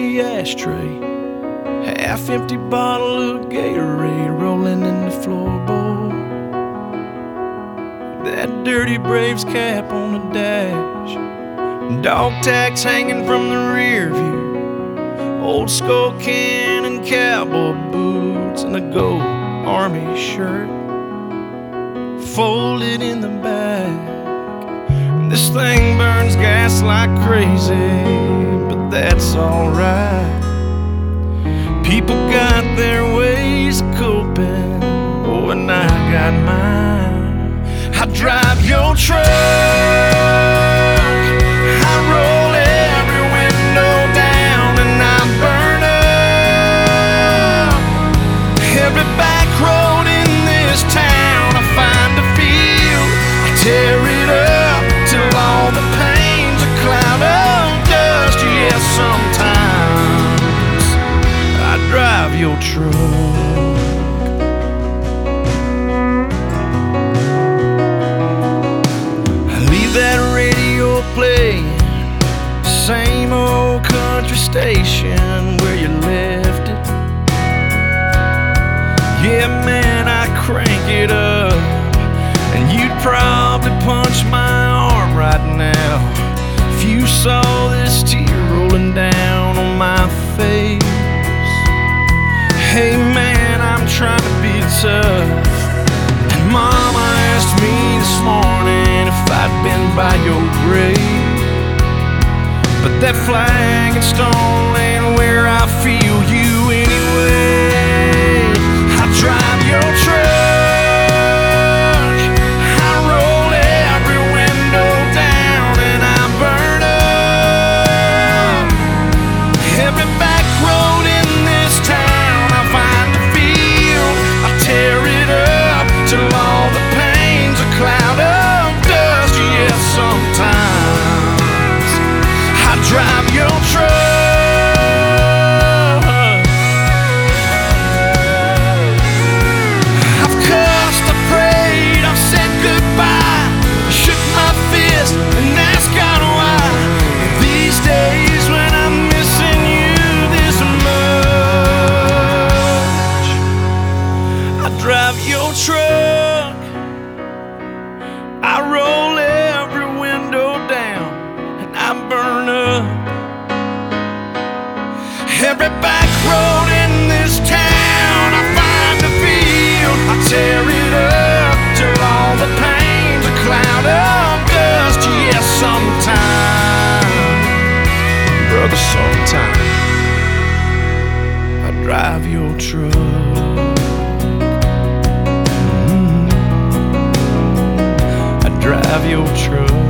the ashtray, half-empty bottle of Gatorade rolling in the floorboard. That dirty Braves cap on the dash, dog tags hanging from the rear view, old skull can and cowboy boots, and a gold army shirt folded in the back. This thing burns gas like crazy, but that's alright. People got their ways of coping, oh, and I got mine. I drive your truck, I roll every window down, and I burn up every back road in this town. I find a field, I tear it up till all the pain's a cloud of dust. Yeah, sometimes I drive your truck. I leave that radio playing, same old country station where you left it. Yeah, man, I crank it up, and you'd probably punch my arm right now if you saw this tear rolling down on my face. Hey man, I'm trying to be tough, and Mama asked me this morning if I'd been by your grave, but that flag and stone ain't where I feel you anyway. I drive your truck, drive your truck. I've cussed, I prayed, I've said goodbye, I shook my fist and asked God why. These days when I'm missing you this much, I drive your truck, I roll every window down, and I burn up every back road in this town. I find a field, I tear it up till all the pain's a cloud of dust. Yeah, sometime, brother, sometime I drive your truck. I drive your truck.